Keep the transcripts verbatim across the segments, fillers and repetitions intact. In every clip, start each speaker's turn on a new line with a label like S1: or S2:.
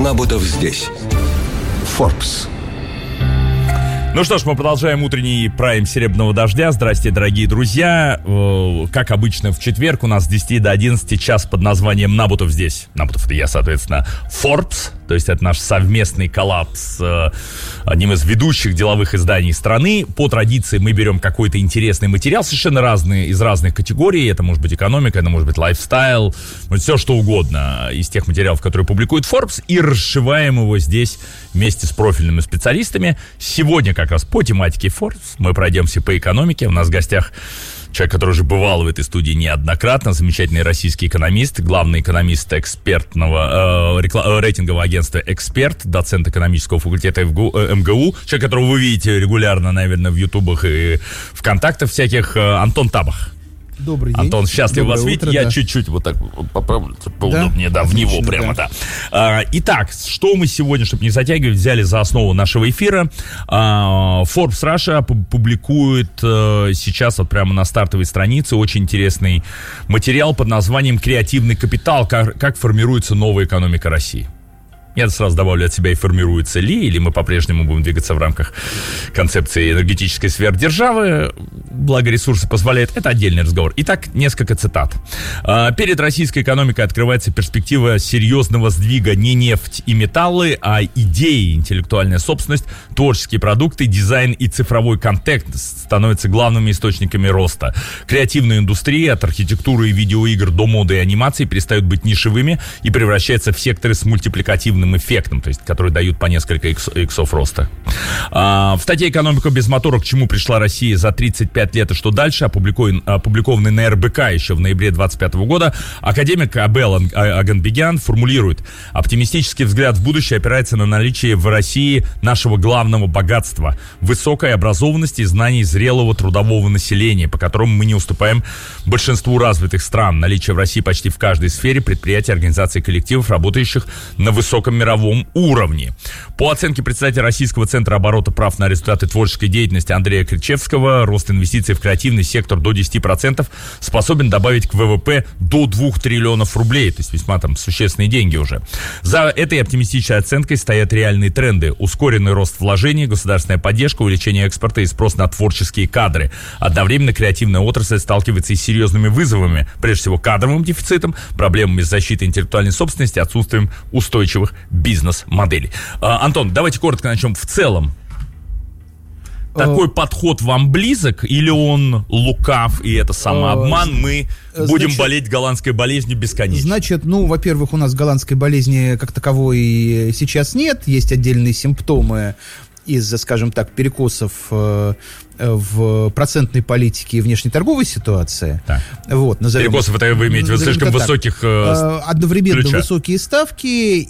S1: Набутов здесь. Forbes.
S2: Ну что ж, мы продолжаем утренний прайм «Серебряного дождя». Здрасте, дорогие друзья. Как обычно, в четверг у нас с десяти до одиннадцати час под названием «Набутов здесь». Набутов — это я, соответственно, Forbes. То есть это наш совместный коллаб с одним из ведущих деловых изданий страны. По традиции мы берем какой-то интересный материал, совершенно разный, из разных категорий. Это может быть экономика, это может быть лайфстайл, все что угодно из тех материалов, которые публикует Forbes, и расшиваем его здесь вместе с профильными специалистами. Сегодня как раз по тематике Forbes мы пройдемся по экономике. У нас в гостях человек, который уже бывал в этой студии неоднократно, замечательный российский экономист, главный экономист экспертного э, рекла- рейтингового агентства «Эксперт», доцент экономического факультета ФГУ, э, МГУ, человек, которого вы видите регулярно, наверное, в ютубах и ВКонтактах всяких, э, Антон Табах.
S3: Добрый день.
S2: Антон, счастлив
S3: Доброе
S2: вас видеть.
S3: утро,
S2: Я
S3: да.
S2: чуть-чуть вот так поправлю, поудобнее, да, да в
S3: Отлично,
S2: него прямо,
S3: да.
S2: да. А, итак, что мы сегодня, чтобы не затягивать, взяли за основу нашего эфира. А, Forbes Russia публикует а, сейчас вот прямо на стартовой странице очень интересный материал под названием «Креативный капитал. Как, как формируется новая экономика России». Я сразу добавлю от себя, и формируется ли, или мы по-прежнему будем двигаться в рамках концепции энергетической сверхдержавы, благо ресурсы позволяют, это отдельный разговор. Итак, несколько цитат. Перед российской экономикой открывается перспектива серьезного сдвига не нефть и металлы, а идеи, интеллектуальная собственность, творческие продукты, дизайн и цифровой контент становятся главными источниками роста. Креативная индустрия, от архитектуры и видеоигр до моды и анимации, перестают быть нишевыми и превращаются в секторы с мультипликативным эффектом, то есть, которые дают по несколько икс, иксов роста. А, в статье «Экономика без мотора. К чему пришла Россия за тридцать пять лет и что дальше», опубликован, опубликованный на эр бэ ка еще в ноябре двадцать пятого года, академик Абел Аганбегян формулирует: оптимистический взгляд в будущее опирается на наличие в России нашего главного богатства — высокой образованности и знаний зрелого трудового населения, по которому мы не уступаем большинству развитых стран. Наличие в России почти в каждой сфере предприятий, организаций, коллективов, работающих на высоком мировом уровне. По оценке председателя Российского центра оборота прав на результаты творческой деятельности Андрея Кричевского, рост инвестиций в креативный сектор до десяти процентов способен добавить к вэ вэ пэ до двух триллионов рублей, то есть весьма там существенные деньги уже. За этой оптимистичной оценкой стоят реальные тренды: ускоренный рост вложений, государственная поддержка, увеличение экспорта и спрос на творческие кадры. Одновременно креативная отрасль сталкивается и с серьезными вызовами, прежде всего кадровым дефицитом, проблемами защиты интеллектуальной собственности, отсутствием устойчивых бизнес-моделей. А, Антон, давайте коротко начнем. В целом, такой uh, подход вам близок, или он лукав, и это самообман? Uh, Мы значит, будем болеть голландской болезнью бесконечно.
S3: Значит, ну, во-первых, у нас голландской болезни как таковой сейчас нет. Есть отдельные симптомы из-за, скажем так, перекосов э, в процентной политике и внешнеторговой ситуации.
S2: Так.
S3: Вот, назовем,
S2: перекосов, это вы имеете в виду слишком высоких э,
S3: одновременно
S2: ключах.
S3: Высокие ставки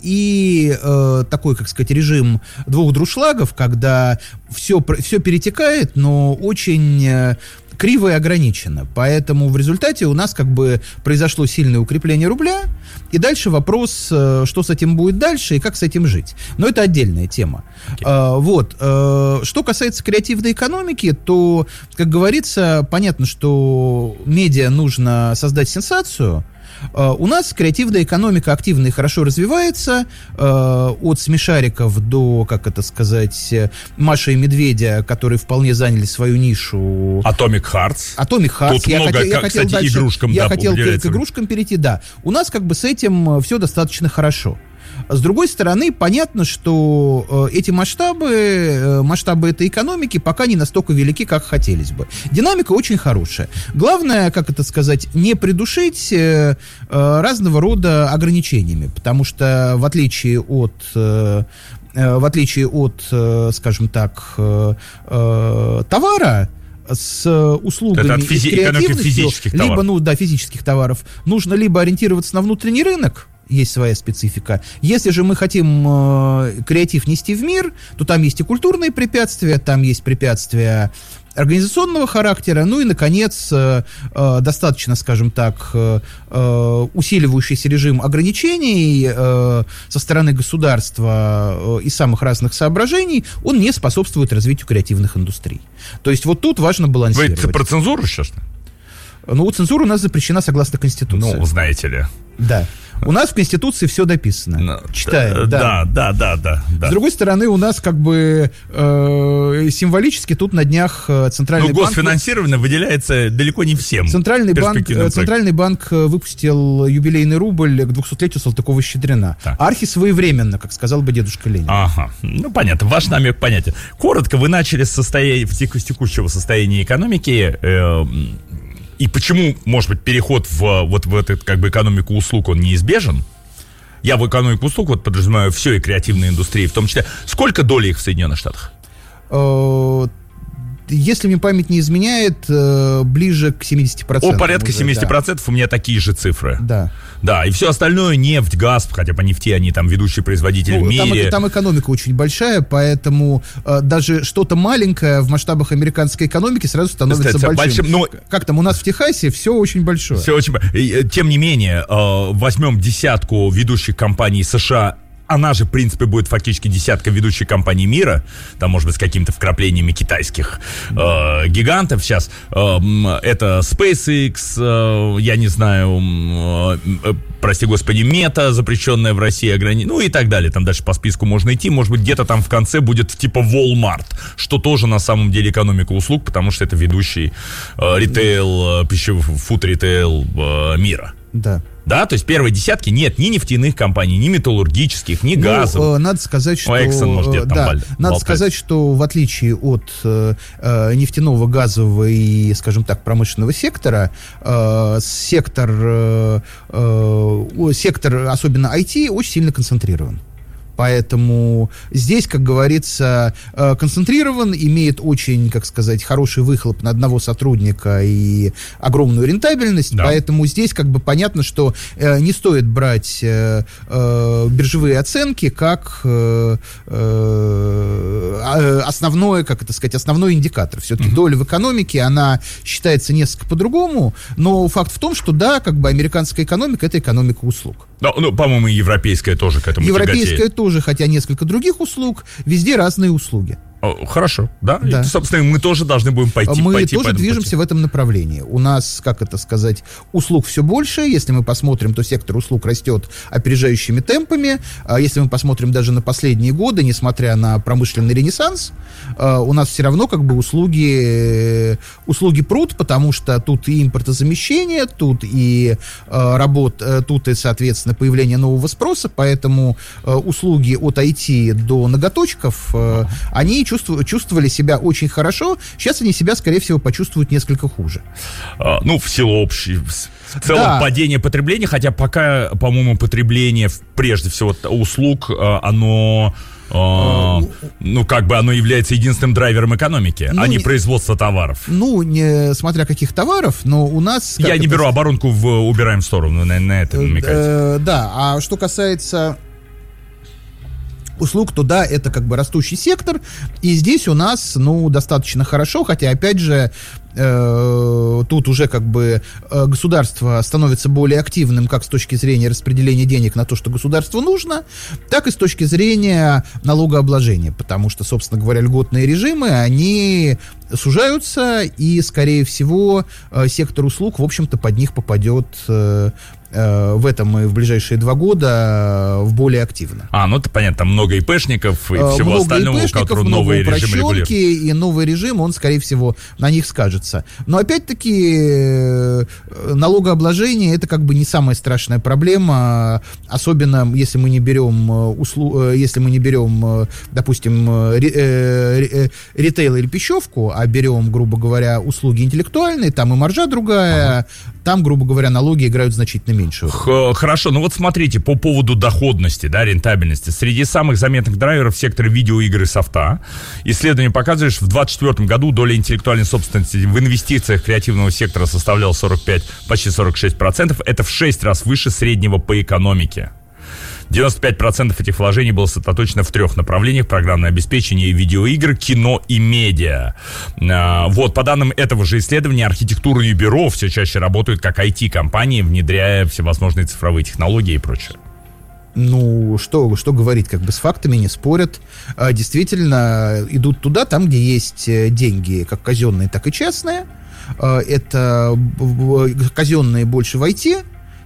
S3: и э, такой, как сказать, режим двух друшлагов, когда все, все перетекает, но очень э, криво и ограничено. Поэтому в результате у нас как бы произошло сильное укрепление рубля, и дальше вопрос, что с этим будет дальше и как с этим жить. Но это отдельная тема. Okay. А, вот. А, что касается креативной экономики, то, как говорится, понятно, что медиа нужно создать сенсацию. Uh, у нас креативная экономика активно и хорошо развивается, uh, от смешариков до, как это сказать, Маши и Медведя, которые вполне заняли свою нишу.
S2: Atomic Hearts.
S3: Atomic Hearts.
S2: Тут
S3: я
S2: много,
S3: хотел, я
S2: как,
S3: хотел
S2: кстати,
S3: дальше,
S2: игрушкам.
S3: Я
S2: да,
S3: хотел к, к игрушкам перейти, да. У нас как бы с этим все достаточно хорошо. С другой стороны, понятно, что э, эти масштабы, э, масштабы этой экономики пока не настолько велики, как хотелось бы. Динамика очень хорошая. Главное, как это сказать, не придушить э, э, разного рода ограничениями, потому что в отличие от... Э, в отличие от, э, скажем так, э, э, товара, с услугами
S2: это от физи-
S3: и креативностью,
S2: физических
S3: либо,
S2: товаров.
S3: ну, да, физических товаров, нужно либо ориентироваться на внутренний рынок, есть своя специфика. Если же мы хотим э, креатив нести в мир, то там есть и культурные препятствия, там есть препятствия организационного характера, ну и, наконец, э, э, достаточно, скажем так, э, э, усиливающийся режим ограничений э, со стороны государства э, из самых разных соображений, он не способствует развитию креативных индустрий. То есть вот тут важно балансировать.
S2: Вы про цензуру сейчас?
S3: Ну, цензура у нас запрещена согласно Конституции.
S2: Ну, знаете ли.
S3: Да. У нас в Конституции все дописано. Читаем.
S2: Да, да, да, да. да.
S3: С другой стороны, у нас как бы э, символически тут на днях Центральный
S2: ну,
S3: банк...
S2: госфинансирование выделяется далеко не всем.
S3: Центральный банк, Центральный банк выпустил юбилейный рубль к двухсотлетию Салтыкова-Щедрина. Так. Архи своевременно, как сказал бы дедушка Ленин.
S2: Ага, ну понятно, ваш намек понятен. Коротко, вы начали с состояния, в текущего состояния экономики, э, и почему, может быть, переход в вот в эту как бы экономику услуг, он неизбежен? Я в экономику услуг вот подразумеваю все, и креативные индустрии в том числе. Сколько доли их в Соединенных Штатах?
S3: Если мне память не изменяет, ближе к семидесяти процентам.
S2: О, порядка семьдесят процентов, да. У меня такие же цифры.
S3: Да.
S2: Да, и все остальное нефть, газ, хотя по нефти они там ведущий производитель ну, в мире.
S3: Там, там экономика очень большая, поэтому э, даже что-то маленькое в масштабах американской экономики сразу становится большим. большим. Но... Как там у нас в Техасе все очень большое.
S2: Все очень. Тем не менее, э, возьмем десятку ведущих компаний США. Она же, в принципе, будет фактически десятка ведущих компаний мира, там, может быть, с какими-то вкраплениями китайских э, гигантов сейчас. Э, это SpaceX, э, я не знаю, э, прости господи, Мета, запрещенная в России, ограни... ну и так далее. Там дальше по списку можно идти. Может быть, где-то там в конце будет типа Walmart, что тоже на самом деле экономика услуг, потому что это ведущий э, ритейл, э, пищевой фуд-ритейл э, мира.
S3: Да.
S2: Да, то есть первой десятки нет ни нефтяных компаний, ни металлургических, ни
S3: ну,
S2: газовых.
S3: Надо сказать, что...
S2: Exxon, может, где-то там
S3: да,
S2: баль,
S3: надо сказать, что в отличие от э, нефтяного, газового и, скажем так, промышленного сектора, э, сектор, э, э, сектор, особенно ай ти, очень сильно концентрирован. Поэтому здесь, как говорится, концентрирован, имеет очень, как сказать, хороший выхлоп на одного сотрудника и огромную рентабельность. Да. Поэтому здесь как бы понятно, что не стоит брать биржевые оценки как основное, как это сказать, основной индикатор. Все-таки mm-hmm. доля в экономике, она считается несколько по-другому, но факт в том, что да, как бы американская экономика — это экономика услуг.
S2: Ну, ну, по-моему, и европейская тоже к этому
S3: Европейская
S2: тяготеет.
S3: тоже, хотя несколько других услуг, везде разные услуги.
S2: О, хорошо, да?
S3: да.
S2: И, собственно, мы тоже должны будем пойти
S3: Мы
S2: пойти
S3: тоже движемся пути. в этом направлении. У нас, как это сказать, услуг все больше. Если мы посмотрим, то сектор услуг растет опережающими темпами. Если мы посмотрим даже на последние годы, несмотря на промышленный ренессанс, у нас все равно как бы услуги, услуги прут, потому что тут и импортозамещение, тут и работ, тут и, соответственно, появление нового спроса, поэтому услуги от ай ти до ноготочков, они чувствовали себя очень хорошо. Сейчас они себя, скорее всего, почувствуют несколько хуже.
S2: А, ну, в силу общей... В целом да. падение потребления, хотя пока, по-моему, потребление, прежде всего, услуг, оно... Uh, ну, как бы оно является единственным драйвером экономики, ну, а не, не производство товаров.
S3: Ну, не смотря каких товаров, но у нас...
S2: Я не беру оборонку, в, убираем в сторону, на, на это намекаете.
S3: Э, да, а что касается... услуг, то да, это как бы растущий сектор, и здесь у нас, ну, достаточно хорошо, хотя, опять же, э, тут уже как бы э, государство становится более активным как с точки зрения распределения денег на то, что государству нужно, так и с точки зрения налогообложения, потому что, собственно говоря, льготные режимы, они сужаются, и, скорее всего, э, сектор услуг, в общем-то, под них попадет... Э, в этом и в ближайшие два года в более активно.
S2: А, ну это понятно, там много ИПшников и всего
S3: много
S2: остального, у которых новый режим регулирует.
S3: И новый режим, он, скорее всего, на них скажется. Но опять-таки налогообложение — это как бы не самая страшная проблема, особенно если мы не берем услу... если мы не берем, допустим, ритейл или пищевку, а берем, грубо говоря, услуги интеллектуальные, там и маржа другая, ага. Там, грубо говоря, налоги играют значительно меньше.
S2: Хорошо, ну вот смотрите, по поводу доходности, да, рентабельности. Среди самых заметных драйверов в секторе видеоигр и софта исследование показывает, что в двадцать четвёртом году доля интеллектуальной собственности в инвестициях креативного сектора составляла сорок пять, почти сорок шесть процентов. Это в шесть раз выше среднего по экономике. девяносто пять процентов этих вложений было сосредоточено в трех направлениях: программное обеспечение, видеоигры, кино и медиа. А, вот, по данным этого же исследования, архитектурные бюро все чаще работают как ай ти-компании, внедряя всевозможные цифровые технологии и прочее.
S3: Ну, что, что говорить, как бы с фактами не спорят. А, действительно, идут туда, там, где есть деньги, как казенные, так и частные. А, это казенные больше в ай ти,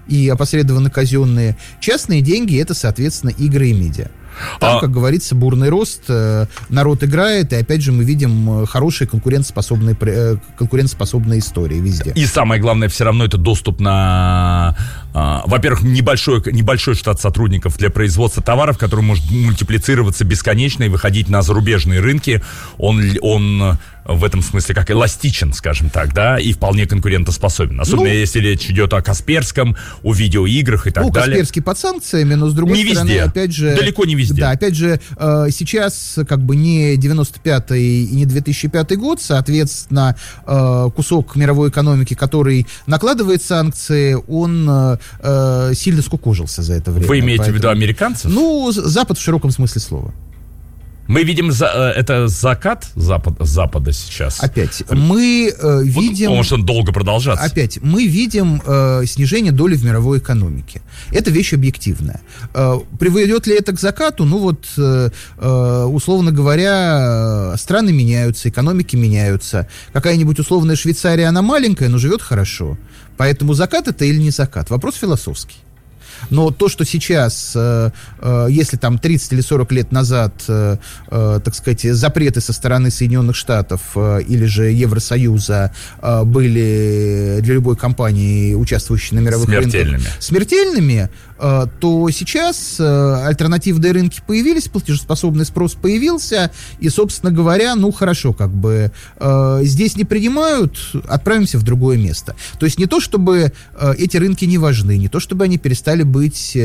S3: и опосредованно казенные. Частные деньги — это, соответственно, игры и медиа. Там, а... как говорится, бурный рост, народ играет, и опять же мы видим хорошие конкурентоспособные, конкурентоспособные истории везде.
S2: И самое главное, все равно это доступ на, а, во-первых, небольшой, небольшой штат сотрудников для производства товаров, который может мультиплицироваться бесконечно и выходить на зарубежные рынки. Он, он в этом смысле как эластичен, скажем так, да, и вполне конкурентоспособен. Особенно ну, если речь идет о Касперском, о видеоиграх и так
S3: ну,
S2: далее.
S3: Ну, Касперский под санкциями, но с другой
S2: не
S3: стороны,
S2: везде.
S3: опять же...
S2: Далеко не везде.
S3: Да, опять же, сейчас как бы не девяносто пятый и не две тысячи пятый год, соответственно, кусок мировой экономики, который накладывает санкции, он сильно скукожился за это время.
S2: Вы имеете
S3: Поэтому...
S2: в виду американцев?
S3: Ну, Запад в широком смысле слова.
S2: Мы видим, за, это закат запад, Запада сейчас.
S3: Опять, мы э, видим...
S2: Может, он долго продолжаться.
S3: Опять, мы видим э, снижение доли в мировой экономике. Это вещь объективная. Э, приведет ли это к закату? Ну вот, э, условно говоря, страны меняются, экономики меняются. Какая-нибудь условная Швейцария, она маленькая, но живет хорошо. Поэтому закат это или не закат? Вопрос философский. Но то, что сейчас, э, э, если там тридцать или сорок лет назад, э, э, так сказать, запреты со стороны Соединенных Штатов э, или же Евросоюза э, были для любой компании, участвующей на мировых
S2: смертельными.
S3: рынках, смертельными, э, то сейчас э, альтернативные рынки появились, платежеспособный спрос появился, и, собственно говоря, ну, хорошо, как бы э, здесь не принимают, отправимся в другое место. То есть не то, чтобы э, эти рынки не важны, не то, чтобы они перестали быть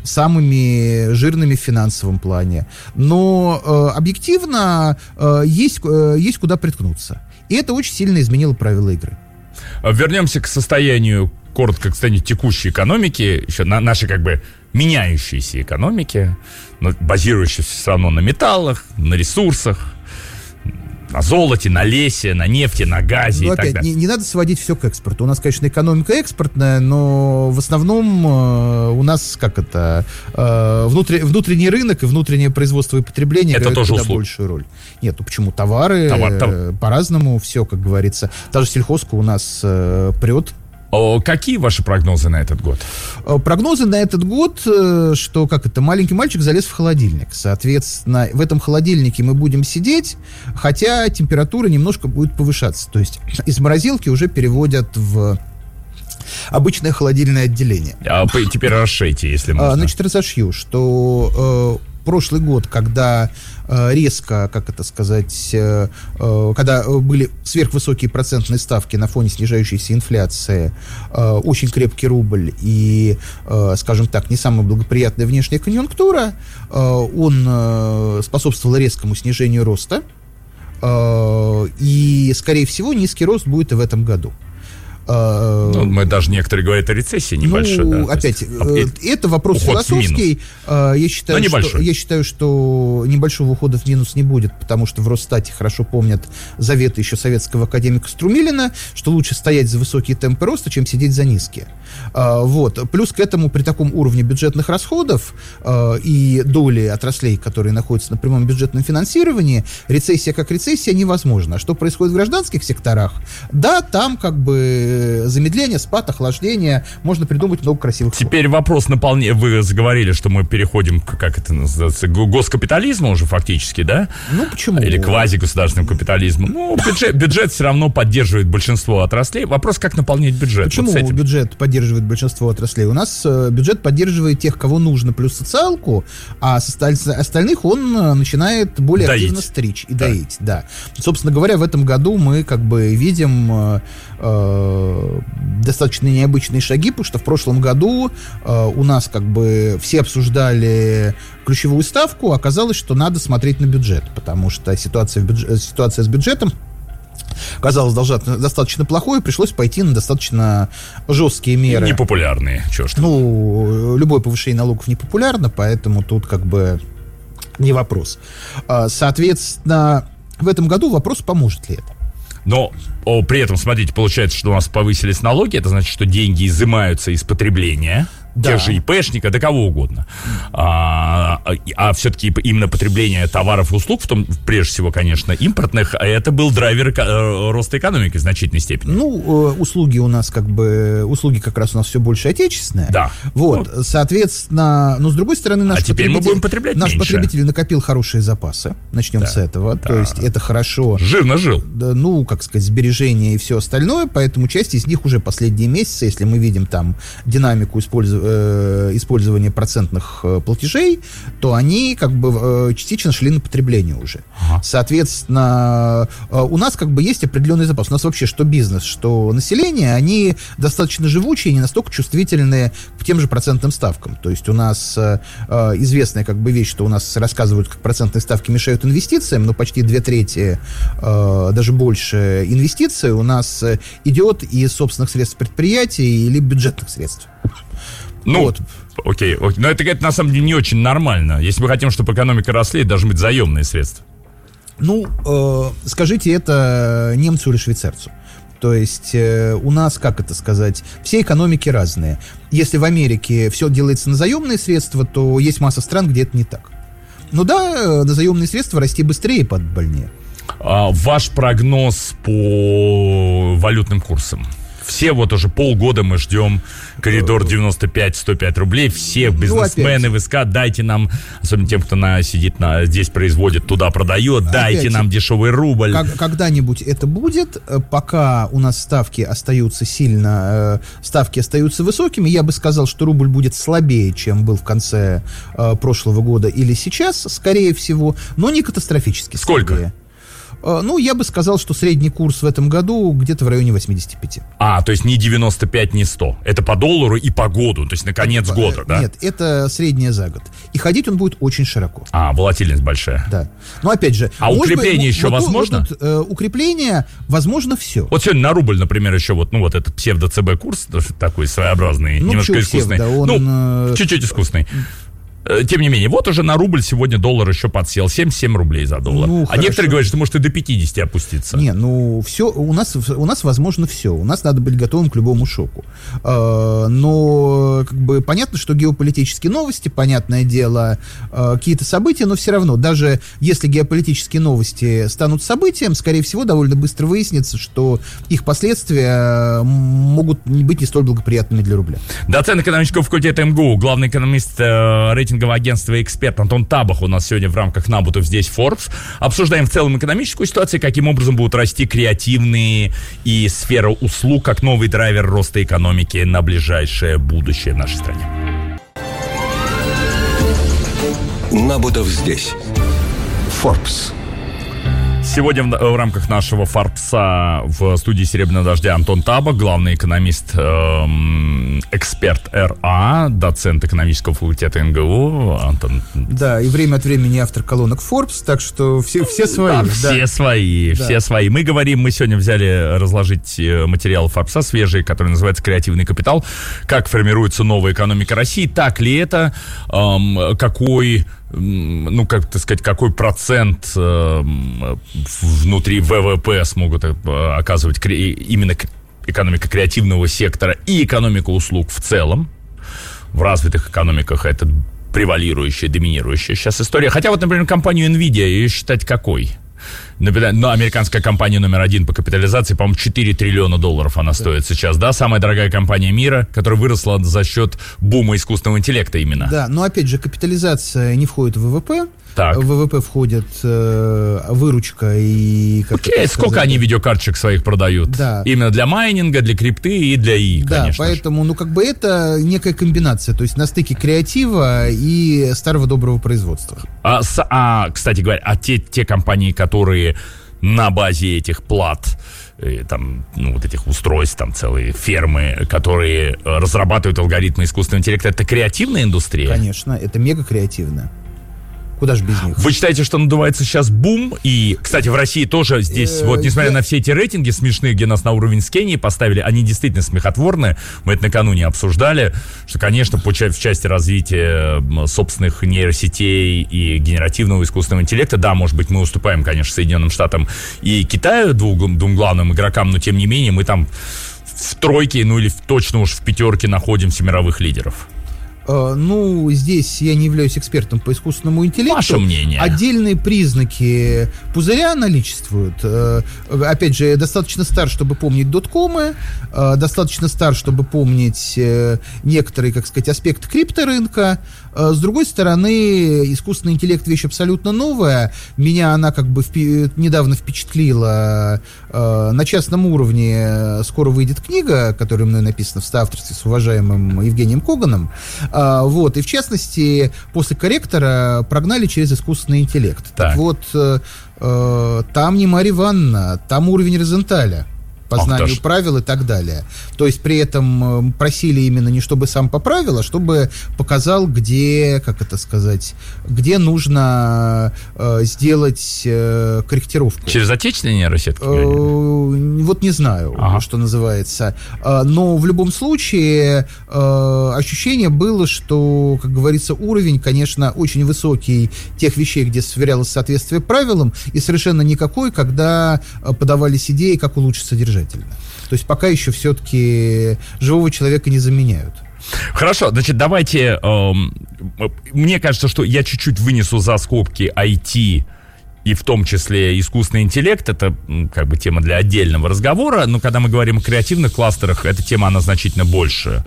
S3: самыми жирными в финансовом плане. Но э, объективно э, есть, э, есть куда приткнуться. И это очень сильно изменило правила игры.
S2: Вернемся к состоянию, коротко, к состоянию текущей экономики, еще на нашей как бы меняющейся экономике, но базирующейся все равно на металлах, на ресурсах, на золоте, на лесе, на нефти, на газе
S3: ну,
S2: и
S3: опять,
S2: так далее.
S3: Не, не надо сводить все к экспорту. У нас, конечно, экономика экспортная, но в основном э, у нас, как это, э, внутри, внутренний рынок и внутреннее производство и потребление
S2: это
S3: играют
S2: тоже
S3: куда
S2: услуг.
S3: большую роль. Нет, ну почему? Товары
S2: Товар, товар.
S3: э, по-разному, все, как говорится. Та же сельхозка у нас э, прет.
S2: Какие ваши прогнозы на этот год?
S3: Прогнозы на этот год, что, как это, маленький мальчик залез в холодильник. Соответственно, в этом холодильнике мы будем сидеть, хотя температура немножко будет повышаться. То есть из морозилки уже переводят в обычное холодильное отделение.
S2: А теперь расшейте, если можно.
S3: Значит, разошью, что... прошлый год, когда э, резко, как это сказать, э, э, когда были сверхвысокие процентные ставки на фоне снижающейся инфляции, э, очень крепкий рубль и, э, скажем так, не самая благоприятная внешняя конъюнктура, э, он э, способствовал резкому снижению роста, э, и, скорее всего, низкий рост будет и в этом году.
S2: Ну, мы даже некоторые говорят о рецессии небольшой.
S3: Ну,
S2: да,
S3: опять,
S2: есть,
S3: это вопрос философский. Я считаю, что, я считаю, что небольшого ухода в минус не будет, потому что в Росстате хорошо помнят заветы еще советского академика Струмилина, что лучше стоять за высокие темпы роста, чем сидеть за низкие. Вот. Плюс к этому при таком уровне бюджетных расходов и доли отраслей, которые находятся на прямом бюджетном финансировании, рецессия как рецессия невозможна. Что происходит в гражданских секторах? Да, там как бы замедление, спад, охлаждение, можно придумать много красивых слов.
S2: Теперь вопрос наполнения. Вы заговорили, что мы переходим к, как это называется, к госкапитализму уже фактически, да?
S3: Ну, почему?
S2: Или квазигосударственному капитализму. Ну, бюджет, бюджет все равно поддерживает большинство отраслей. Вопрос, как наполнять бюджет.
S3: Почему
S2: вот
S3: бюджет поддерживает большинство отраслей? У нас э, бюджет поддерживает тех, кого нужно, плюс социалку, а с остальных он начинает более доить. активно стричь и да. доить. Да. Собственно говоря, в этом году мы как бы видим э, э, достаточно необычные шаги, потому что в прошлом году э, у нас как бы все обсуждали ключевую ставку, оказалось, что надо смотреть на бюджет, потому что ситуация, в бюджет, ситуация с бюджетом казалось достаточно плохой, и пришлось пойти на достаточно жесткие меры.
S2: Непопулярные, чё ж там.
S3: Ну, любое повышение налогов непопулярно, поэтому тут как бы не вопрос. Соответственно, в этом году вопрос, поможет ли это.
S2: Но о, при этом, смотрите, получается, что у нас повысились налоги, это значит, что деньги изымаются из потребления. Да. Тех же ИПшника, да кого угодно. А, а все-таки именно потребление товаров и услуг, в том, прежде всего, конечно, импортных, это был драйвер роста экономики в значительной степени.
S3: Ну, услуги у нас как бы, услуги как раз у нас все больше отечественные.
S2: Да.
S3: Вот, ну, соответственно, но с другой стороны, наш,
S2: а теперь мы будем потреблять
S3: наш
S2: меньше.
S3: Потребитель накопил хорошие запасы. Начнем да. с этого. Да. То есть это хорошо.
S2: Жирно жил.
S3: Да, ну, как сказать, сбережения и все остальное, поэтому часть из них уже последние месяцы, если мы видим там динамику использования использование процентных платежей, то они как бы частично шли на потребление уже. Ага. Соответственно, у нас как бы есть определенный запас. У нас вообще что бизнес, что население, они достаточно живучие, не настолько чувствительные к тем же процентным ставкам. То есть у нас известная как бы вещь, что у нас рассказывают, как процентные ставки мешают инвестициям, но почти две трети, даже больше инвестиций у нас идет из собственных средств предприятий или бюджетных средств.
S2: Ну, вот. окей, окей. Но это, это на самом деле не очень нормально. Если мы хотим, чтобы экономика росли, должны быть заемные средства.
S3: Ну, э, скажите это немцу или швейцарцу. То есть э, у нас, как это сказать, все экономики разные. Если в Америке все делается на заемные средства, то есть масса стран, где это не так. Ну да, на заемные средства расти быстрее и падать больнее.
S2: А, ваш прогноз по валютным курсам? Все вот уже полгода мы ждем коридор девяносто пять - сто пять рублей. Все бизнесмены ну, в СК, дайте нам, особенно тем, кто на, сидит на, здесь производит, туда продает, дайте опять, нам дешевый рубль.
S3: Как, когда-нибудь это будет, пока у нас ставки остаются сильно, ставки остаются высокими, я бы сказал, что рубль будет слабее, чем был в конце э, прошлого года или сейчас, скорее всего, но не катастрофически слабее.
S2: Сколько?
S3: Ну, я бы сказал, что средний курс в этом году где-то в районе восемьдесят пять.
S2: А, то есть не девяносто пять, не сто. Это по доллару и по году, то есть на конец
S3: это,
S2: года, да?
S3: Нет, это средняя за год. И ходить он будет очень широко.
S2: А, волатильность большая.
S3: Да. Но опять же...
S2: А укрепление быть, еще вот, возможно?
S3: Вот тут, э, укрепление, возможно, все.
S2: Вот сегодня на рубль, например, еще вот, ну, вот этот псевдо-ЦБ курс такой своеобразный, ну, немножко искусственный. Псевдо, он, ну, чуть-чуть искусственный. Тем не менее, вот уже на рубль сегодня доллар еще подсел. семьдесят семь рублей за доллар. Ну, а хорошо. Некоторые говорят, что может и до пятидесяти опуститься.
S3: Не, ну, все, у нас, у нас возможно все. У нас надо быть готовым к любому шоку. Но, как бы, понятно, что геополитические новости, понятное дело, какие-то события, но все равно, даже если геополитические новости станут событием, скорее всего, довольно быстро выяснится, что их последствия могут быть не столь благоприятными для рубля.
S2: Доцент экономического факультета МГУ, главный экономист рейтинга агентство «Эксперт» Антон Табах у нас сегодня в рамках «Набутов» здесь Forbes. Обсуждаем в целом экономическую ситуацию, каким образом будут расти креативные и сфера услуг, как новый драйвер роста экономики на ближайшее будущее в нашей стране.
S1: Набутов здесь. Forbes.
S2: Сегодня в, в рамках нашего Форбса в студии «Серебряного дождя» Антон Табах, главный экономист, эм, эксперт РА, доцент экономического факультета МГУ. Антон.
S3: Да, и время от времени автор колонок Forbes, так что все, все свои.
S2: Да,
S3: да.
S2: Все свои, да. все свои. Мы говорим, мы сегодня взяли разложить материалы Форбса свежие, который называется «Креативный капитал». Как формируется новая экономика России, так ли это, эм, какой... ну, как так сказать, какой процент э, внутри ВВП смогут э, оказывать кре- именно экономика креативного сектора и экономика услуг в целом. В развитых экономиках это превалирующая, доминирующая сейчас история. Хотя вот, например, компанию NVIDIA, ее считать какой? Например, ну, американская компания номер один по капитализации, по-моему, четыре триллиона долларов она да. стоит сейчас, да? Самая дорогая компания мира, которая выросла за счет бума искусственного интеллекта именно.
S3: Да, но опять же, капитализация не входит в ВВП.
S2: Так.
S3: В ВВП входит э, выручка и... Как
S2: Окей, сколько они видеокарточек своих продают? Да. Именно для майнинга, для крипты и для ИИ,
S3: да,
S2: конечно.
S3: Да, поэтому,
S2: же.
S3: ну, как бы это некая комбинация, то есть на стыке креатива и старого доброго производства.
S2: А, с, а кстати говоря, а те, те компании, которые на базе этих плат, там, ну, вот этих устройств, там, целые фермы, которые разрабатывают алгоритмы искусственного интеллекта, это креативная индустрия?
S3: Конечно, это мега креативная. Куда же без них?
S2: Вы считаете, что надувается сейчас бум? И, кстати, в России тоже здесь, вот, несмотря на все эти рейтинги смешные, где нас на уровень с Кенией поставили, они действительно смехотворные. Мы это накануне обсуждали, что, конечно, по, в части развития собственных нейросетей и генеративного искусственного интеллекта, да, может быть, мы уступаем, конечно, Соединенным Штатам и Китаю, двум, двум главным игрокам, но, тем не менее, мы там в тройке, ну или точно уж в пятерке находимся мировых лидеров.
S3: Э, ну, здесь я не являюсь экспертом по искусственному интеллекту.
S2: Ваше мнение.
S3: Отдельные признаки пузыря наличествуют. Э, опять же, я достаточно стар, чтобы помнить доткомы, э, достаточно стар, чтобы помнить э, некоторые, как сказать, аспекты крипторынка. Э, с другой стороны, искусственный интеллект — вещь абсолютно новая. Меня она как бы впи- недавно впечатлила. Э, на частном уровне скоро выйдет книга, которая мной написана в соавторстве с уважаемым Евгением Коганом. А, вот, и в частности, после корректора прогнали через искусственный интеллект. Так, так вот, э, э, там не Марья Ивановна, там уровень Розенталя по
S2: Ах,
S3: знанию
S2: даже.
S3: правил и так далее. То есть при этом э, просили именно не чтобы сам поправил, а чтобы показал, где, как это сказать, где нужно э, сделать э, корректировку.
S2: Через отечественные нейросетки?
S3: Э, вот не знаю,
S2: Ага.
S3: что называется. Э, Но в любом случае э, ощущение было, что, как говорится, уровень, конечно, очень высокий тех вещей, где сверялось соответствие правилам, и совершенно никакой, когда э, подавались идеи, как улучшить содержание. То есть пока еще все-таки живого человека не заменяют.
S2: Хорошо, значит, давайте... эм, мне кажется, что я чуть-чуть вынесу за скобки ай ти, и в том числе искусственный интеллект. Это м, как бы тема для отдельного разговора. Но когда мы говорим о креативных кластерах, эта тема, она значительно больше,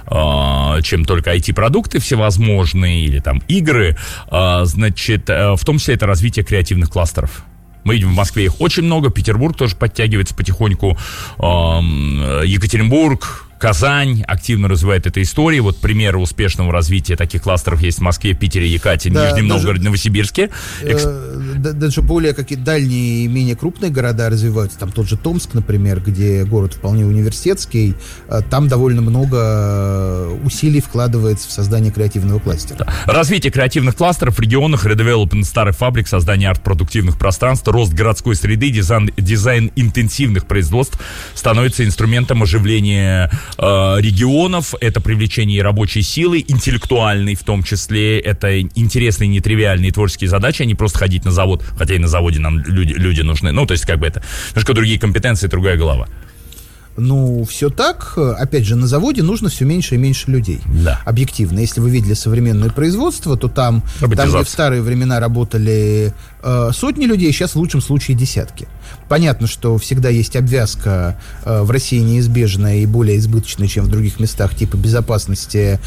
S2: э, чем только ай ти-продукты всевозможные или там игры. Э, значит, э, в том числе это развитие креативных кластеров. Мы видим, в Москве их очень много, Петербург тоже подтягивается потихоньку, эм, Екатеринбург, Казань активно развивает эту историю. Вот примеры успешного развития таких кластеров есть в Москве, Питере, Екатерине,
S3: Да,
S2: Нижнем
S3: даже,
S2: Новгороде, Новосибирске.
S3: Э, да- даже более какие дальние и менее крупные города развиваются. Там тот же Томск, например, где город вполне университетский. Э, Там довольно много усилий вкладывается в создание креативного кластера.
S2: Развитие креативных кластеров в регионах, редевелопмент старых фабрик, создание арт-продуктивных пространств, рост городской среды, дизайн, дизайн интенсивных производств становится инструментом оживления э, регионов. Это привлечение рабочей силы, интеллектуальной в том числе. Это интересные, нетривиальные творческие задачи, а не просто ходить на завод, хотя и на заводе нам люди, люди нужны. Ну, то есть, как бы это немножко другие компетенции, другая голова.
S3: Ну, все так. Опять же, на заводе нужно все меньше и меньше людей.
S2: Да.
S3: Объективно. Если вы видели современное производство, то там, там где в старые времена работали э, сотни людей, сейчас в лучшем случае десятки. Понятно, что всегда есть обвязка э, в России неизбежная и более избыточная, чем в других местах, типа безопасности,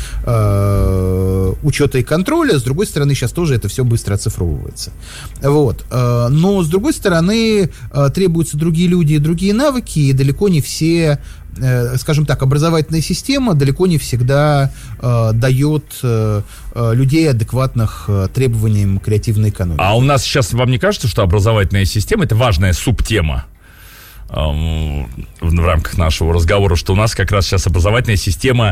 S3: э, учета и контроля. С другой стороны, сейчас тоже это все быстро оцифровывается. Вот. Э, но, с другой стороны, э, требуются другие люди и другие навыки, и далеко не все, скажем так, образовательная система далеко не всегда э, дает э, людей, адекватных э, требованиям креативной экономики.
S2: А у нас сейчас, вам не кажется, что образовательная система — это важная субтема эм, в, в рамках нашего разговора, что у нас как раз сейчас образовательная система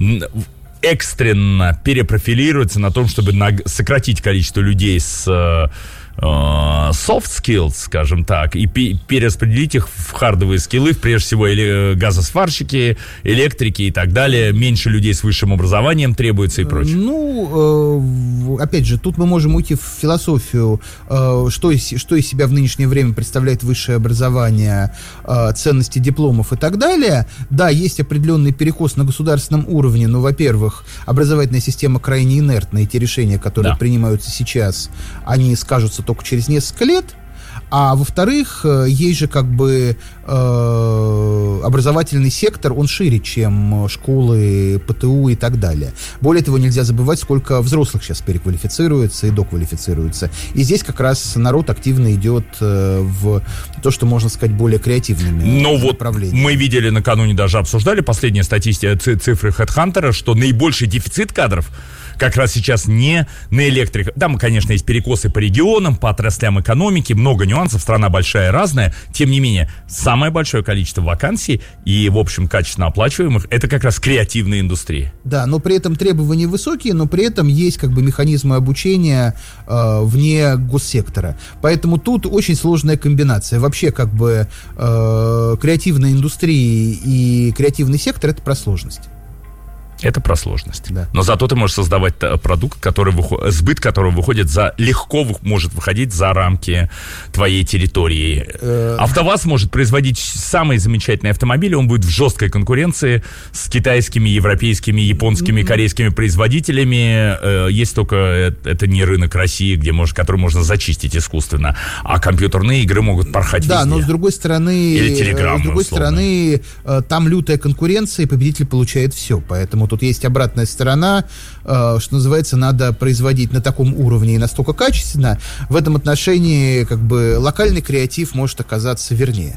S2: экстренно перепрофилируется на том, чтобы наг- сократить количество людей с э, soft skills, скажем так, и пе- перераспределить их в хардовые скиллы, прежде всего или газосварщики, электрики и так далее. Меньше людей с высшим образованием требуется и прочее.
S3: Ну, э, опять же, тут мы можем уйти в философию, э, что, из, что из себя в нынешнее время представляет высшее образование, э, ценности дипломов и так далее. Да, есть определенный перекос на государственном уровне, но, во-первых, образовательная система крайне инертна, и те решения, которые
S2: да.
S3: принимаются сейчас, они скажутся только через несколько лет. А во-вторых, есть же как бы э, образовательный сектор, он шире, чем школы, ПТУ и так далее. Более того, нельзя забывать, сколько взрослых сейчас переквалифицируется и доквалифицируется. И здесь как раз народ активно идет э, в то, что можно сказать, более креативными
S2: Но
S3: направлениями.
S2: Вот мы видели накануне, даже обсуждали последняя статистика, цифры HeadHunter, что наибольший дефицит кадров как раз сейчас не на электрике. Там, конечно, есть перекосы по регионам, по отраслям экономики, много нюансов, страна большая, разная. Тем не менее, самое большое количество вакансий и, в общем, качественно оплачиваемых — это как раз креативная индустрия.
S3: Да, но при этом требования высокие, но при этом есть как бы механизмы обучения э, вне госсектора. Поэтому тут очень сложная комбинация. Вообще, как бы, э, креативная индустрия и креативный сектор — это про сложность.
S2: Это про сложность.
S3: Да.
S2: Но зато ты можешь создавать продукт, который выход... сбыт которого выходит за... легко может выходить за рамки твоей территории. АвтоВАЗ может производить самые замечательные автомобили, он будет в жесткой конкуренции с китайскими, европейскими, японскими, корейскими производителями. Есть только это не рынок России, где может, который можно зачистить искусственно, а компьютерные игры могут порхать
S3: да,
S2: везде.
S3: Да, но с другой стороны,
S2: Или Telegram,
S3: с другой
S2: условно.
S3: стороны, там лютая конкуренция, и победитель получает все. Поэтому тут есть обратная сторона, что называется, надо производить на таком уровне и настолько качественно. В этом отношении как бы локальный креатив может оказаться вернее.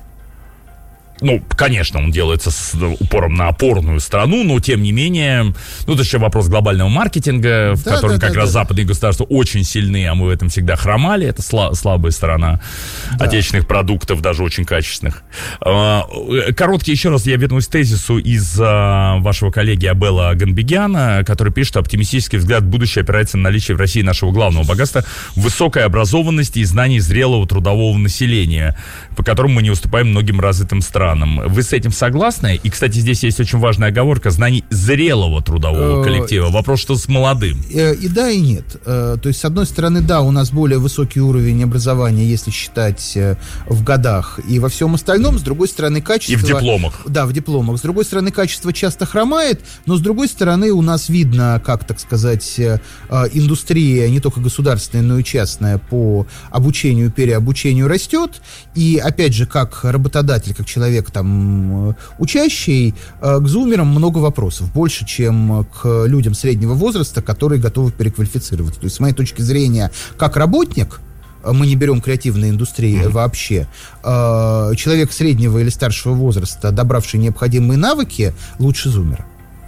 S2: Ну, конечно, он делается с упором на опорную страну, но, тем не менее, ну, это еще вопрос глобального маркетинга, в да, котором да, как да, раз да. западные государства очень сильны, а мы в этом всегда хромали. Это сла- слабая сторона да. отечественных продуктов, даже очень качественных. Короткий еще раз я вернусь к тезису из вашего коллеги Абела Ганбегяна, который пишет, что оптимистический взгляд в будущее опирается на наличие в России нашего главного богатства — высокой образованности и знаний зрелого трудового населения, по которому мы не уступаем многим развитым странам. Вы с этим согласны? И, кстати, здесь есть очень важная оговорка: знаний зрелого трудового коллектива. Вопрос, что с молодым.
S3: И да, и нет. То есть, с одной стороны, да, у нас более высокий уровень образования, если считать в годах и во всем остальном. С другой стороны, качество...
S2: И в дипломах.
S3: Да, в дипломах. С другой стороны, качество часто хромает, но с другой стороны, у нас видно, как, так сказать, индустрия, не только государственная, но и частная, по обучению, переобучению растет. И, опять же, как работодатель, как человек там учащий, к зумерам много вопросов, больше, чем к людям среднего возраста, которые готовы переквалифицироваться. То есть, с моей точки зрения, как работник, мы не берем креативные индустрии mm-hmm. вообще, человек среднего или старшего возраста, добравший необходимые навыки, лучше зумера.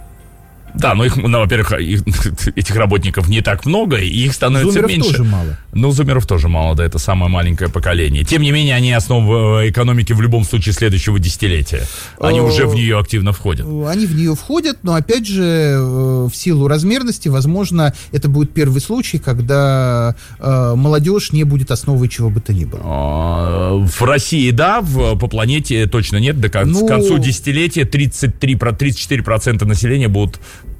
S2: Да, но их, ну, во-первых, их, этих работников не так много, и их становится
S3: зумеров
S2: меньше.
S3: Тоже мало.
S2: Ну, зумеров тоже мало, да, это самое маленькое поколение. Тем не менее, они основа экономики в любом случае следующего десятилетия. Они уже в нее активно входят.
S3: Они в нее входят, но, опять же, в силу размерности, возможно, это будет первый случай, когда молодежь не будет основой чего бы то ни было.
S2: В России, да, в, по планете точно нет. До кон- ну, к концу десятилетия тридцать три, тридцать четыре процента населения будут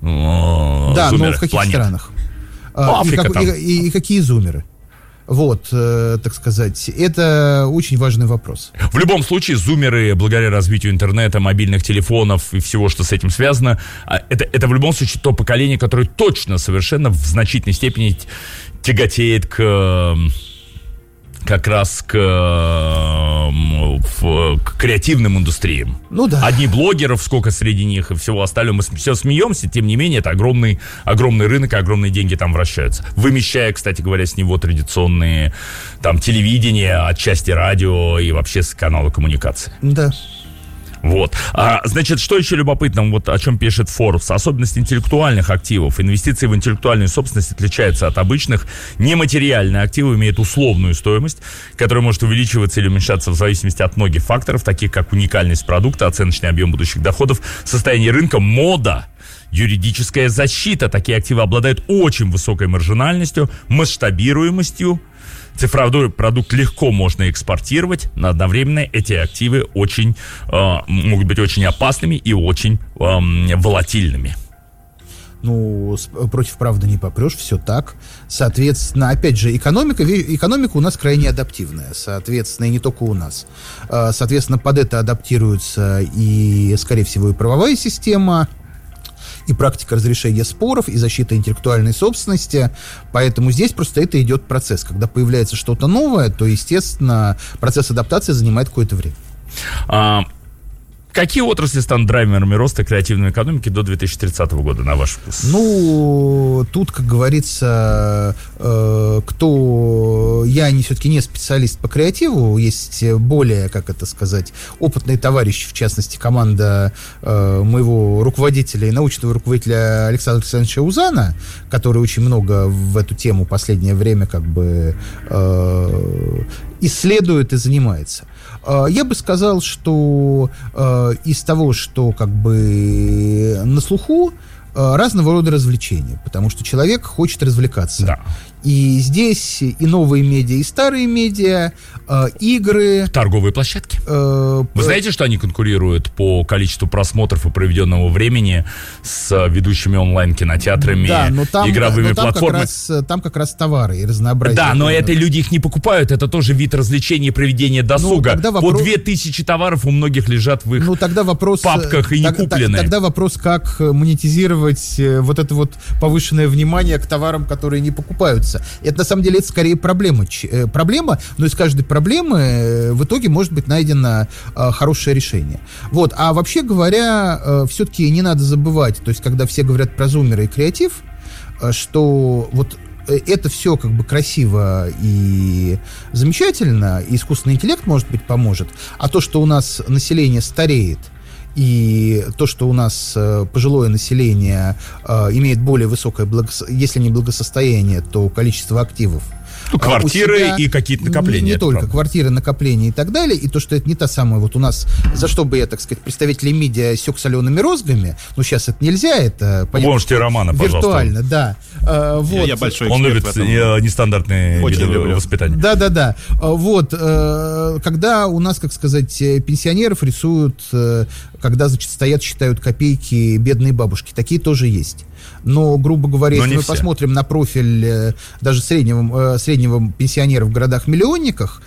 S3: да,
S2: зумеры,
S3: но в каких
S2: планет.
S3: странах?
S2: Ну, Африка,
S3: и, как,
S2: там.
S3: И, и, и какие зумеры? Вот, э, так сказать, это очень важный вопрос.
S2: В любом случае, зумеры, благодаря развитию интернета, мобильных телефонов и всего, что с этим связано, это, это в любом случае то поколение, которое точно совершенно в значительной степени тяготеет к... как раз к, в, к креативным индустриям.
S3: Ну да.
S2: Одни блогеров, сколько среди них и всего остального. Мы все смеемся, тем не менее, это огромный, огромный рынок, и огромные деньги там вращаются. Вымещая, кстати говоря, с него традиционные там телевидение, отчасти радио и вообще каналы коммуникации.
S3: Да.
S2: Вот. А, значит, что еще любопытно, вот о чем пишет Forbes. Особенность интеллектуальных активов. Инвестиции в интеллектуальную собственность отличаются от обычных. Нематериальные активы имеют условную стоимость, которая может увеличиваться или уменьшаться в зависимости от многих факторов, таких как уникальность продукта, оценочный объем будущих доходов, состояние рынка, мода, юридическая защита. Такие активы обладают очень высокой маржинальностью, масштабируемостью. Цифровой продукт легко можно экспортировать, но одновременно эти активы очень, э, могут быть очень опасными и очень э, волатильными.
S3: Ну, против правды не попрешь, все так. Соответственно, опять же, экономика, экономика у нас крайне адаптивная, соответственно, и не только у нас. Соответственно, под это адаптируется и, скорее всего, и правовая система, и практика разрешения споров, и защита интеллектуальной собственности. Поэтому здесь просто это идет процесс. Когда появляется что-то новое, то, естественно, процесс адаптации занимает какое-то время. А,
S2: какие отрасли станут драйверами роста креативной экономики до две тысячи тридцатого года, на ваш вкус?
S3: Ну, тут, как говорится, э, кто... Я не, все-таки не специалист по креативу, есть более, как это сказать, опытные товарищи, в частности, команда э, моего руководителя и научного руководителя Александра Александровича Узана, который очень много в эту тему в последнее время как бы э, исследует и занимается. Я бы сказал, что э, из того, что как бы на слуху, э, разного рода развлечения, потому что человек хочет развлекаться.
S2: Да.
S3: И здесь и новые медиа, и старые медиа, э, игры.
S2: Торговые площадки.
S3: Э,
S2: Вы знаете, что они конкурируют по количеству просмотров и проведенного времени с ведущими онлайн-кинотеатрами,
S3: да, но там,
S2: игровыми
S3: но там
S2: платформами?
S3: Как раз, там как раз товары и разнообразие.
S2: Да, но это люди их не покупают, это тоже вид развлечения и проведения досуга. Ну, вопрос... По две тысячи товаров у многих лежат в их
S3: ну, тогда вопрос,
S2: папках и не
S3: так,
S2: куплены.
S3: Тогда вопрос, как монетизировать вот это вот повышенное внимание к товарам, которые не покупаются. Это, на самом деле, это скорее проблема. Проблема, но из каждой проблемы в итоге может быть найдено э, хорошее решение. Вот. А вообще говоря, э, все-таки не надо забывать, то есть, когда все говорят про зумеры и креатив, э, что вот это все как бы красиво и замечательно, и искусственный интеллект, может быть, поможет, а то, что у нас население стареет, и то, что у нас э, пожилое население э, имеет более высокое, благос... если не благосостояние, то количество активов.
S2: Ну, квартиры
S3: себя,
S2: и какие-то накопления.
S3: Не, не только
S2: правда.
S3: Квартиры, накопления и так далее. И то, что это не та самая вот у нас, за что бы я, так сказать, представителей медиа сёк солеными розгами, ну, сейчас это нельзя, это...
S2: Можете романа, пожалуйста.
S3: Виртуально, да. А, вот.
S4: я, я большой
S2: Он любит нестандартные
S4: Очень
S2: виды
S4: люблю.
S2: воспитания.
S3: Да-да-да. Вот. Когда у нас, как сказать, пенсионеров рисуют, когда, значит, стоят, считают копейки бедные бабушки. Такие тоже есть. Но, грубо говоря,
S2: Но
S3: если мы
S2: все.
S3: посмотрим на профиль э, даже среднего, э, среднего пенсионера в городах-миллионниках,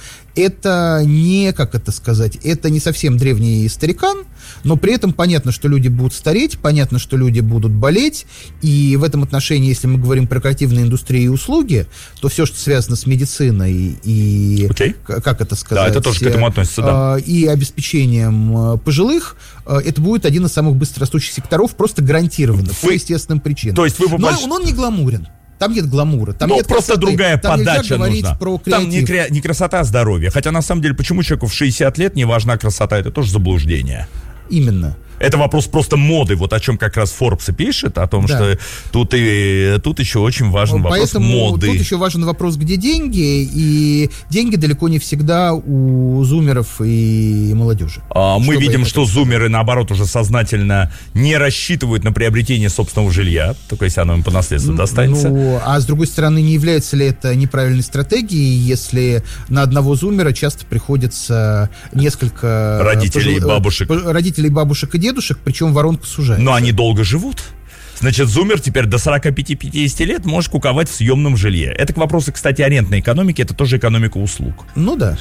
S3: это не, как это сказать, это не совсем древний старикан, но при этом понятно, что люди будут стареть, понятно, что люди будут болеть, и в этом отношении, если мы говорим про креативные индустрии и услуги, то все, что связано с медициной и,
S2: okay.
S3: как это сказать,
S2: да, это тоже к этому относится, да.
S3: э, и обеспечением пожилых, э, это будет один из самых быстрорастущих секторов, просто гарантированно,
S2: вы...
S3: по естественным причинам.
S2: То есть вы
S3: но,
S2: больш...
S3: но он не гламурен. Там нет гламура. Там
S2: ну,
S3: нет
S2: просто
S3: красоты.
S2: другая
S3: там
S2: подача нужна.
S3: Про
S2: там не, кре... не красота, а здоровье. Хотя, на самом деле, почему человеку в шестьдесят лет не важна красота? Это тоже заблуждение.
S3: Именно.
S2: Это вопрос просто моды, вот о чем как раз Forbes и пишет, о том, да. что тут, и, тут еще очень важен вопрос
S3: Поэтому
S2: моды.
S3: Тут еще важен вопрос, где деньги, и деньги далеко не всегда у зумеров и молодежи.
S2: А, мы видим, что зумеры, наоборот, уже сознательно не рассчитывают на приобретение собственного жилья, только если оно им по наследству достанется.
S3: Ну, а с другой стороны, не является ли это неправильной стратегией, если на одного зумера часто приходится несколько...
S2: Родителей,
S3: пожил...
S2: бабушек.
S3: Родителей, бабушек и дедушек, причем воронка сужается.
S2: Но они долго живут. Значит, зумер теперь до сорок пять-пятьдесят лет может куковать в съемном жилье. Это к вопросу, кстати, арендной экономики, это тоже экономика услуг.
S3: Ну да.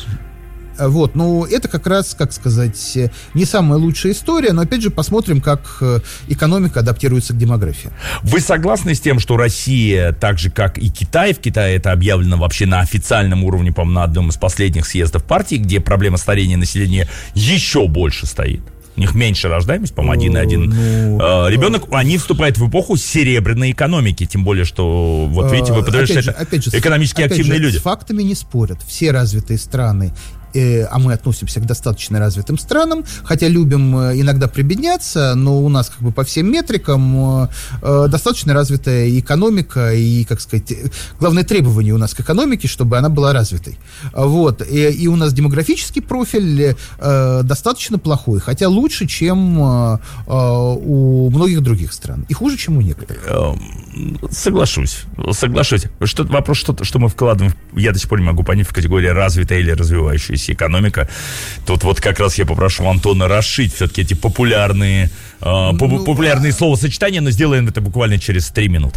S3: Вот, ну, это как раз, как сказать, не самая лучшая история, но, опять же, посмотрим, как экономика адаптируется к демографии.
S2: Вы согласны с тем, что Россия, так же, как и Китай, в Китае это объявлено вообще на официальном уровне, по-моему, на одном из последних съездов партии, где проблема старения населения еще больше стоит? У них меньше рождаемость, по-моему, один и один ну, ребенок. Они вступают в эпоху серебряной экономики. Тем более, что, вот видите, вы подразумеваете, что это
S3: опять же,
S2: экономически
S3: опять
S2: активные
S3: же,
S2: люди.
S3: С фактами не спорят. Все развитые страны, э, а мы относимся к достаточно развитым странам, хотя любим э, иногда прибедняться, но у нас как бы по всем метрикам э, достаточно развитая экономика и, как сказать, главное требование у нас к экономике, чтобы она была развитой. Вот. И, и у нас демографический профиль э, достаточно плохой, хотя лучше, чем э, э, у многих других стран. И хуже, чем у некоторых.
S2: Соглашусь. Соглашусь. Что, вопрос, что, что мы вкладываем, я до сих пор не могу понять, в категории развитая или развивающаяся экономика. Тут вот как раз я попрошу Антона расшить все-таки эти популярные, э, ну, популярные а... словосочетания, но сделаем это буквально через три минуты.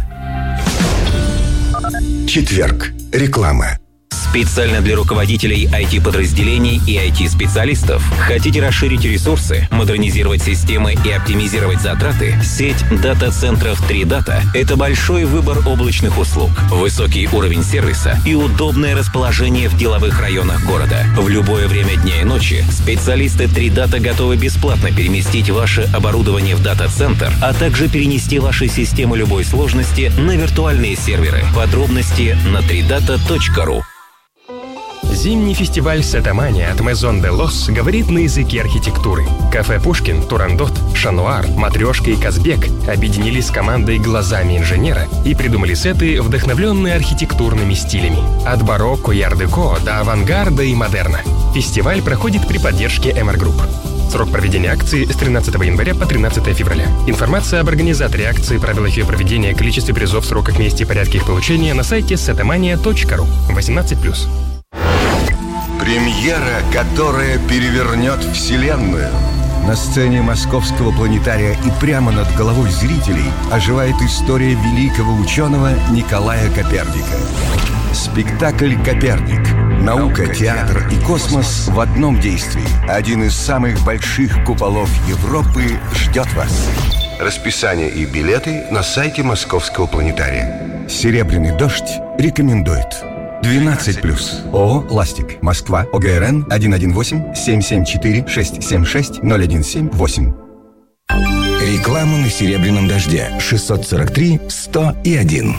S1: Четверг. Реклама.
S5: Специально для руководителей ай ти-подразделений и ай ти-специалистов. Хотите расширить ресурсы, модернизировать системы и оптимизировать затраты? Сеть дата-центров три дата – это большой выбор облачных услуг, высокий уровень сервиса и удобное расположение в деловых районах города. В любое время дня и ночи специалисты три дата готовы бесплатно переместить ваше оборудование в дата-центр, а также перенести ваши системы любой сложности на виртуальные серверы. Подробности на три дата точка ру.
S6: Зимний фестиваль «Сетамания» от Maison de Los говорит на языке архитектуры. Кафе «Пушкин», «Турандот», «Шануар», «Матрешка» и «Казбек» объединились с командой «Глазами инженера» и придумали сеты, вдохновленные архитектурными стилями. От барокко и ар-деко до авангарда и модерна. Фестиваль проходит при поддержке Эмер Групп. Срок проведения акции с тринадцатого января по тринадцатое февраля. Информация об организаторе акции, правилах ее проведения, количестве призов, сроках, месте и порядке их получения на сайте сетомания точка ру. восемнадцать плюс.
S1: Премьера, которая перевернет вселенную. На сцене Московского планетария и прямо над головой зрителей оживает история великого ученого Николая Коперника. Спектакль «Коперник». Наука, театр и космос в одном действии. Один из самых больших куполов Европы ждет вас. Расписание и билеты на сайте Московского планетария. «Серебряный дождь» рекомендует. двенадцать плюс. ООО «Ластик». Москва. ОГРН один один восемь семь семь четыре шесть семь шесть ноль один семь восемь. Реклама на «Серебряном дожде». шестьсот сорок три сто один.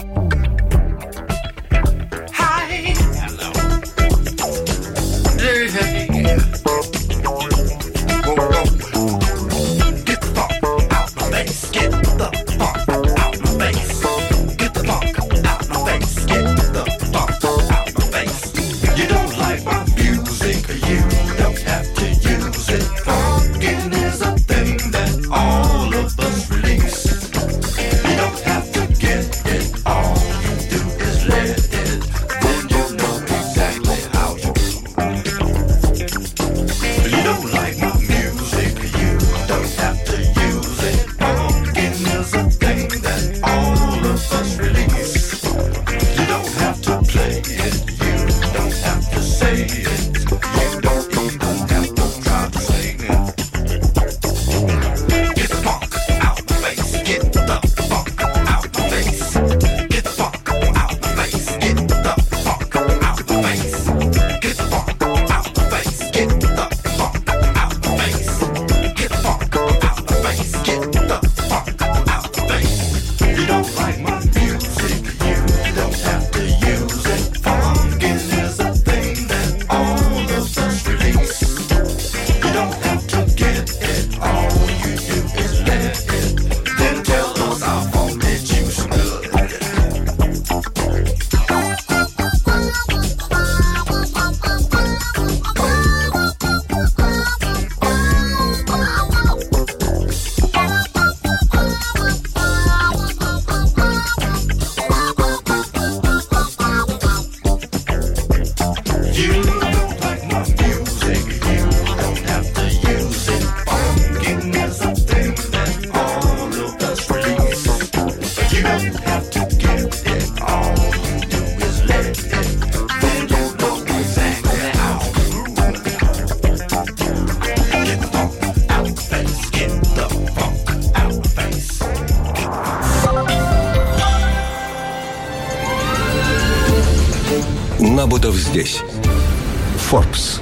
S1: Набутов здесь. Forbes.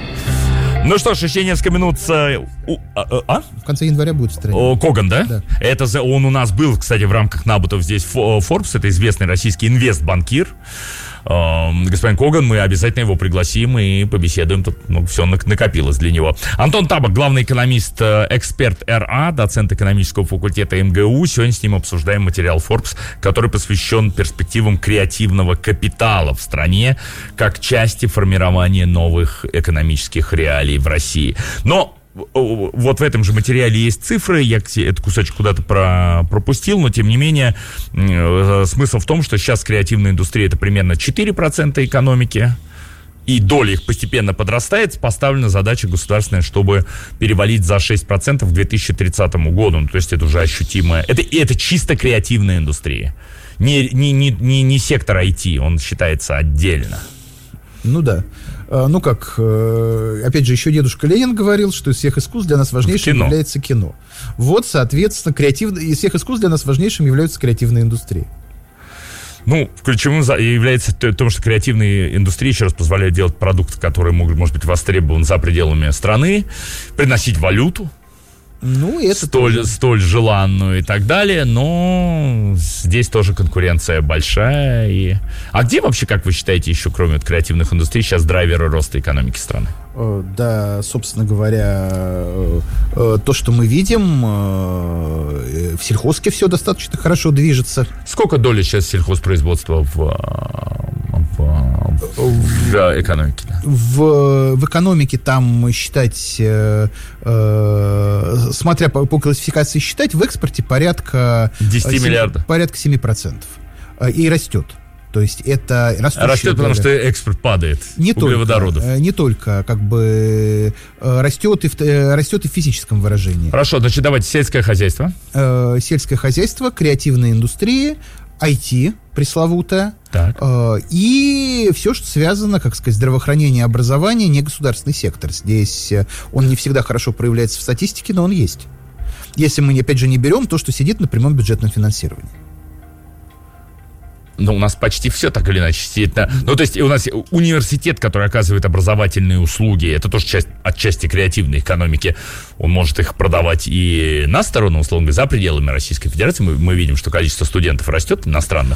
S2: Ну что ж, еще несколько минут... С... А, а?
S3: В конце января будет в стране.
S2: О, Коган, да?
S3: Да.
S2: Это за... Он у нас был, кстати, в рамках Набутов здесь. Forbes, это известный российский инвестбанкир. Господин Коган, мы обязательно его пригласим и побеседуем. Тут ну, все накопилось для него. Антон Табак, главный экономист, эксперт эр а, доцент экономического факультета эм гэ у. Сегодня с ним обсуждаем материал Forbes, который посвящен перспективам креативного капитала в стране как части формирования новых экономических реалий в России. Но вот в этом же материале есть цифры, я этот кусочек куда-то про, пропустил, но тем не менее смысл в том, что сейчас креативная индустрия это примерно четыре процента экономики, и доля их постепенно подрастает. Поставлена задача государственная, чтобы перевалить за шесть процентов к две тысячи тридцатому году, ну, то есть это уже ощутимое, это, это чисто креативная индустрия, не, не, не, не, не сектор ай ти, он считается отдельно.
S3: Ну да. Ну как, опять же, еще дедушка Ленин говорил, что из всех искусств для нас важнейшим кино. является кино. Вот, соответственно, креативно... из всех искусств для нас важнейшим является креативная индустрия.
S2: Ну, ключевым является то, что креативные индустрии еще раз позволяют делать продукты, которые могут, может быть, востребованы за пределами страны, приносить валюту.
S3: Ну, это
S2: столь, столь желанную и так далее, но здесь тоже конкуренция большая. И... А где вообще, как вы считаете, еще кроме вот креативных индустрий, сейчас драйверы роста экономики страны?
S3: Да, собственно говоря, то, что мы видим, в сельхозке все достаточно хорошо движется.
S2: Сколько доли сейчас сельхозпроизводства в, в, в, в экономике?
S3: В, в экономике там считать, э, э, смотря по, по классификации считать, в экспорте порядка...
S2: десять миллиардов.
S3: Порядка семь процентов. И растет. То есть это растущая
S2: растет,
S3: доля.
S2: Потому что экспорт падает
S3: не
S2: углеводородов.
S3: Только, не только, как бы растет и, в, растет и в физическом выражении.
S2: Хорошо, значит, давайте сельское хозяйство.
S3: Э, сельское хозяйство, креативная индустрия, ай ти пресловутая,
S2: так.
S3: э, и все, что связано, как сказать, здравоохранение, образование, не государственный сектор. Здесь он не всегда хорошо проявляется в статистике, но он есть. Если мы, опять же, не берем то, что сидит на прямом бюджетном финансировании.
S2: Ну, у нас почти все так или иначе сидит на... Ну, то есть у нас университет, который оказывает образовательные услуги, это тоже часть, отчасти креативной экономики. Он может их продавать и на сторону, условно говоря, за пределами Российской Федерации. Мы, мы видим, что количество студентов растет иностранных.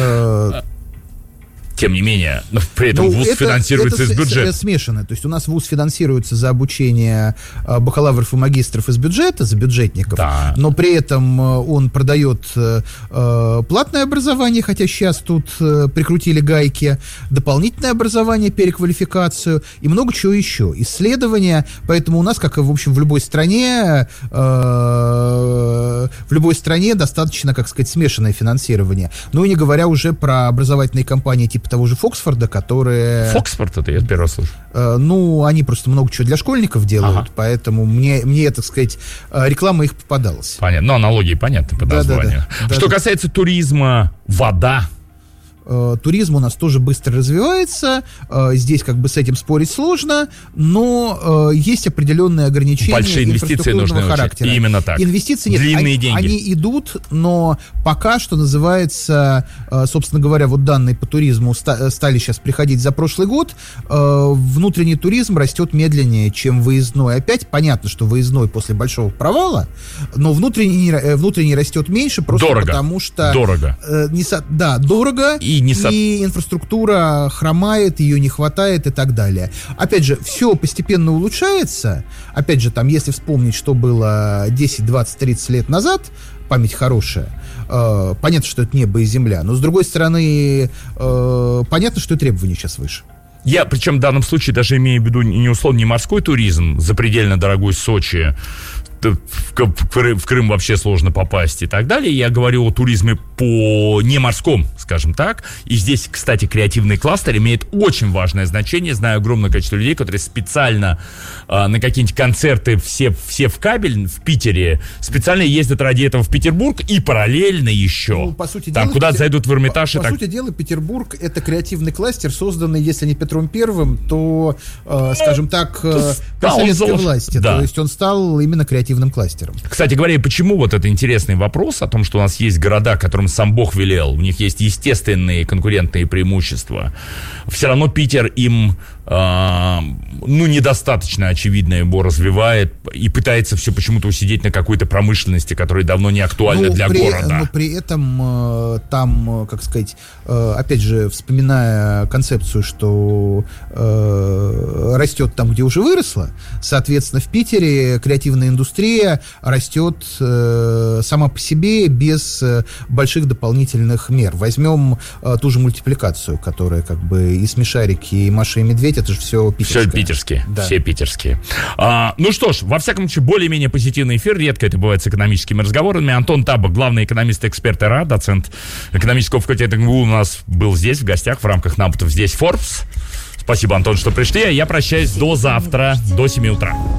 S2: Тем не менее, при этом ну, вуз это, финансируется
S3: это
S2: из бюджета.
S3: Это смешано. То есть у нас вуз финансируется за обучение э, бакалавров и магистров из бюджета, за бюджетников,
S2: да.
S3: но при этом э, он продает э, платное образование, хотя сейчас тут э, прикрутили гайки, дополнительное образование, переквалификацию и много чего еще. Исследования, поэтому у нас, как и, в общем, в любой стране, э, в любой стране достаточно, как сказать, смешанное финансирование. Ну и не говоря уже про образовательные компании типа того же Фоксфорда, которые...
S2: Фоксфорд, это я первый раз слышу.
S3: Э, ну, они просто много чего для школьников делают, ага. поэтому мне, мне, так сказать, реклама их попадалась.
S2: Понятно. Ну, аналогии понятны по названию. Да, да, да. Что да, касается да. туризма, вода.
S3: Э, туризм у нас тоже быстро развивается, э, здесь как бы с этим спорить сложно, но э, есть определенные ограничения.
S2: Большие инвестиции нужны
S3: характера.
S2: Очень. Именно так.
S3: Инвестиции нет,
S2: длинные
S3: они,
S2: деньги.
S3: Они идут, но пока что называется, э, собственно говоря, вот данные по туризму ста- стали сейчас приходить за прошлый год, э, внутренний туризм растет медленнее, чем выездной. Опять понятно, что выездной после большого провала, но внутренний, э, внутренний растет меньше, просто
S2: дорого.
S3: потому что...
S2: Дорого.
S3: Э, не со- да, дорого.
S2: И Не со...
S3: И инфраструктура хромает, ее не хватает и так далее. Опять же, все постепенно улучшается. Опять же, там, если вспомнить, что было десять, двадцать, тридцать лет назад, память хорошая, э, понятно, что это небо и земля, но, с другой стороны, э, понятно, что и требования сейчас выше.
S2: Я, причем в данном случае даже имею в виду не условно не морской туризм, запредельно дорогой Сочи, в Крым, в Крым вообще сложно попасть и так далее. Я говорю о туризме по неморском, скажем так. И здесь, кстати, креативный кластер имеет очень важное значение. Знаю огромное количество людей, которые специально э, на какие-нибудь концерты все, все в кабель в Питере специально ездят ради этого в Петербург и параллельно еще
S3: ну, по сути
S2: там
S3: дела,
S2: куда-то
S3: Петер...
S2: зайдут в Эрмитаж.
S3: По,
S2: и
S3: по
S2: так...
S3: сути дела, Петербург — это креативный кластер, созданный, если не Петром Первым, то, э, скажем так, э, при советской
S2: золож...
S3: власти.
S2: Да.
S3: То есть он стал именно креативным кластером.
S2: Кстати говоря, почему вот это интересный вопрос о том, что у нас есть города, которым сам Бог велел, у них есть естественные конкурентные преимущества. Все равно Питер им, э, ну, недостаточно, очевидно, его развивает и пытается все почему-то усидеть на какой-то промышленности, которая давно не актуальна
S3: ну,
S2: для
S3: при,
S2: города.
S3: Но при этом э, там, как сказать, э, опять же, вспоминая концепцию, что э, растет там, где уже выросло, соответственно, в Питере креативная индустрия растет э, сама по себе без э, больших дополнительных мер. Возьмем э, ту же мультипликацию, которая как бы и смешарики, и Маша и Медведь, это же все питерское.
S2: Все питерские,
S3: да.
S2: все питерские. А, ну что ж, во всяком случае, более-менее позитивный эфир, редко это бывает с экономическими разговорами. Антон Табак, главный экономист, эксперт ЭРА, доцент экономического факультета МГУ, у нас был здесь в гостях в рамках «Напутов». Здесь Forbes. Спасибо, Антон, что пришли. Я прощаюсь до завтра, до семи утра.